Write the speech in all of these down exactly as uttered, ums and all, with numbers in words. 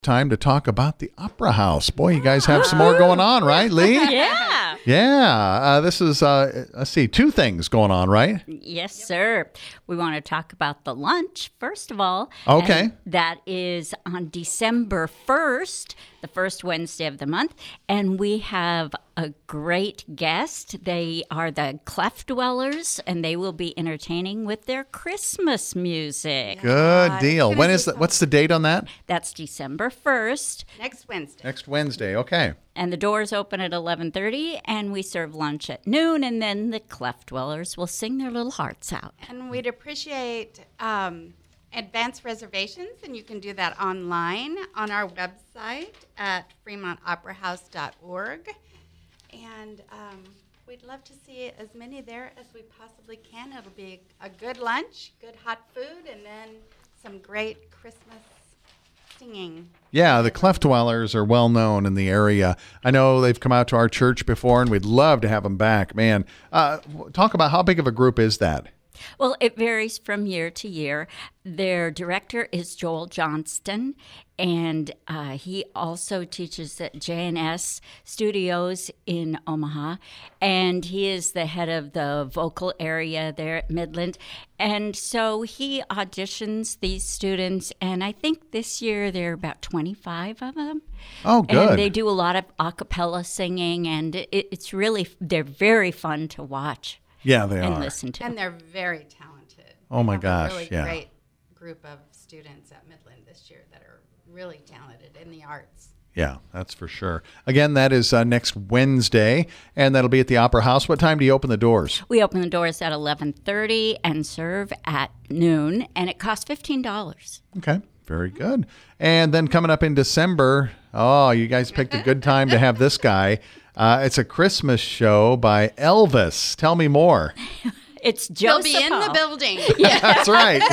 Time to talk about the Opera House. Boy, you guys have some more going on, right, Lee? Yeah. Yeah. Uh, this is, uh, let's see, two things going on, right? Yes, sir. We want to talk about the lunch, first of all. Okay. And that is on December first, the first Wednesday of the month. And we have a great guest. They are the Cleft Dwellers, and they will be entertaining with their Christmas music. Good deal. When is the, what's the date on that? That's December first. Next Wednesday. Next Wednesday. Okay. And the doors open at eleven thirty, and we serve lunch at noon, and then the Cleft Dwellers will sing their little hearts out. And we'd appreciate um, advance reservations, and you can do that online on our website at fremont opera house dot org. And um, we'd love to see as many there as we possibly can. It'll be a good lunch, good hot food, and then some great Christmas singing. Yeah, the Cleft Dwellers are well known in the area. I know they've come out to our church before, and we'd love to have them back. Man, uh, talk about how big of a group is that? Well, it varies from year to year. Their director is Joel Johnston, and uh, he also teaches at J and S Studios in Omaha, and he is the head of the vocal area there at Midland. And so he auditions these students, and I think this year there are about twenty-five of them. Oh, good. And they do a lot of a cappella singing, and it, it's really, they're very fun to watch. Yeah, they and are. listen to. And they're very talented. Oh, my We have gosh, a really yeah. great group of students at Midland this year that are really talented in the arts. Yeah, that's for sure. Again, that is uh, next Wednesday, and that'll be at the Opera House. What time do you open the doors? We open the doors at eleven thirty and serve at noon, and it costs fifteen dollars. Okay, very good. And then coming up in December, oh, you guys picked a good time to have this guy. Uh, it's a Christmas show by Elvis. Tell me more. It's They'll Joseph be in Hall. the building. That's right.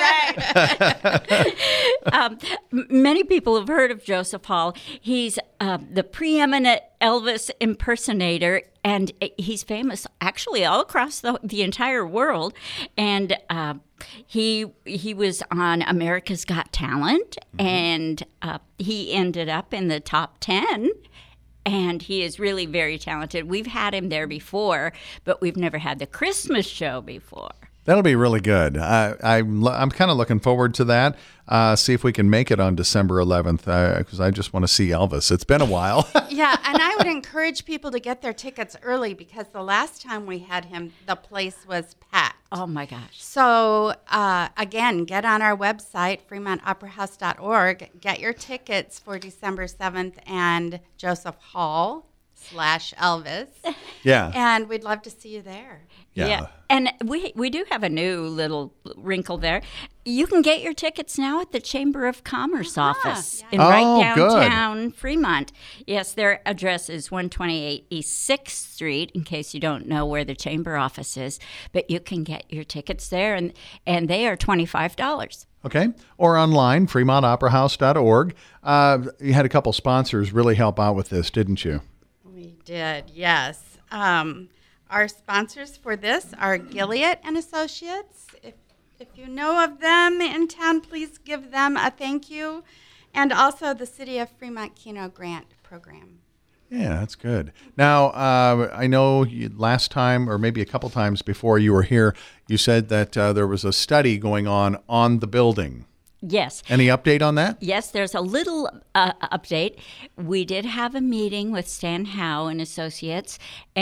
um, m- many people have heard of Joseph Hall. He's uh, the preeminent Elvis impersonator, and he's famous actually all across the, the entire world. And uh, he he was on America's Got Talent, mm-hmm. and uh, he ended up in the top ten. And he is really very talented. We've had him there before, but we've never had the Christmas show before. That'll be really good. I, I'm I'm kind of looking forward to that. Uh, see if we can make it on December eleventh, because uh, I just want to see Elvis. It's been a while. Yeah, and I would encourage people to get their tickets early because the last time we had him, the place was packed. Oh, my gosh. So, uh, again, get on our website, fremont opera house dot org. Get your tickets for December seventh and Joseph Hall slash Elvis. Yeah. And we'd love to see you there. Yeah. Yeah. And we we do have a new little wrinkle there. You can get your tickets now at the Chamber of Commerce Ah, office yeah. in Oh, right good. downtown Fremont. Yes, their address is one twenty-eight East sixth Street, in case you don't know where the Chamber office is. But you can get your tickets there, and, and they are twenty-five dollars. Okay. Or online, fremont opera house dot org. Uh, you had a couple sponsors really help out with this, didn't you? We did, yes. Um, our sponsors for this are Gilead and Associates. If if you know of them in town, please give them a thank you. And also the City of Fremont Keno Grant Program. Yeah, that's good. Now, uh, I know you, last time, or maybe a couple times before you were here, you said that uh, there was a study going on on the building. Yes. Any update on that? Yes, there's a little uh, update. We did have a meeting with Stan Howe and Associates,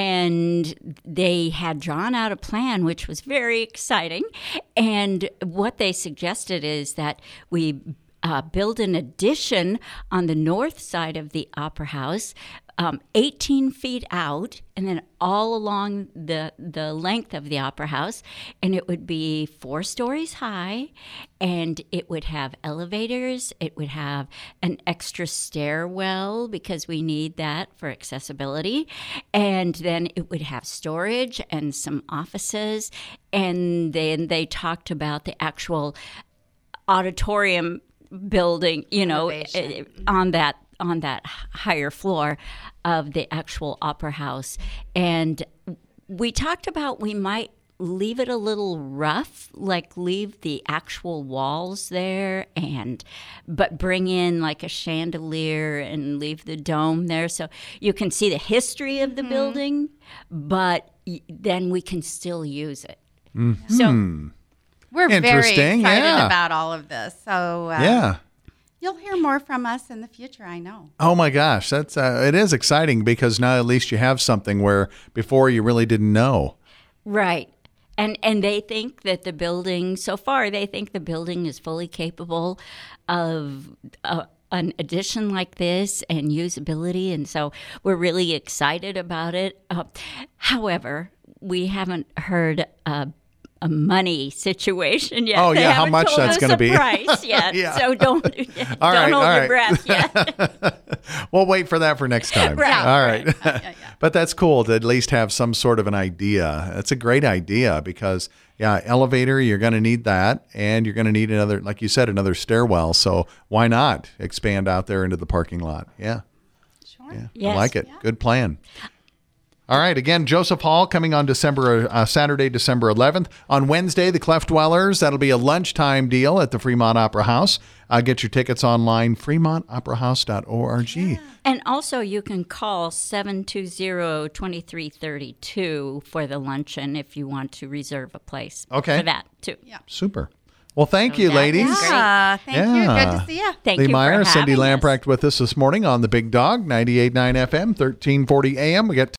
and they had drawn out a plan, which was very exciting. And what they suggested is that we uh, build an addition on the north side of the Opera House, um, eighteen feet out, and then all along the the length of the Opera House, and it would be four stories high, and it would have elevators. It would have an extra stairwell because we need that for accessibility, and then it would have storage and some offices, and then they talked about the actual auditorium building, you know, Renovation. on that on that higher floor of the actual Opera House. And we talked about we might leave it a little rough, like leave the actual walls there, and but bring in like a chandelier and leave the dome there so you can see the history of the mm-hmm. building, but y- then we can still use it. Mm-hmm. So we're very excited yeah. about all of this. So uh, yeah. You'll hear more from us in the future, I know. Oh my gosh, that's uh, it is exciting because now at least you have something where before you really didn't know. Right. And and they think that the building, so far, they think the building is fully capable of uh, an addition like this and usability. And so we're really excited about it. Uh, however, we haven't heard uh, a money situation yet. Oh, they yeah, how haven't much told that's us going to a be. price yet. Yeah. So don't, All don't right, hold all your right. breath yet. We'll wait for that for next time. Right. All right. right. Yeah, yeah. But that's cool to at least have some sort of an idea. That's a great idea because, yeah, elevator, you're going to need that. And you're going to need another, like you said, another stairwell. So why not expand out there into the parking lot? Yeah. Sure. Yeah. Yes. I like it. Yeah. Good plan. All right. Again, Joseph Hall coming on December, uh, Saturday, December eleventh. On Wednesday, the Cleft Dwellers. That'll be a lunchtime deal at the Fremont Opera House. Uh, get your tickets online, fremont opera house dot org. Yeah. And also, you can call seven two zero, two three three two for the luncheon if you want to reserve a place Okay. for that, too. Yeah. Super. Well, thank So you, that- ladies. Yeah, thank you. Yeah. Good to see you. Thank Lee you Meyer, for Cindy having us. Lamprecht with us this morning on the Big Dog, ninety-eight point nine F M, thirteen forty A M. We got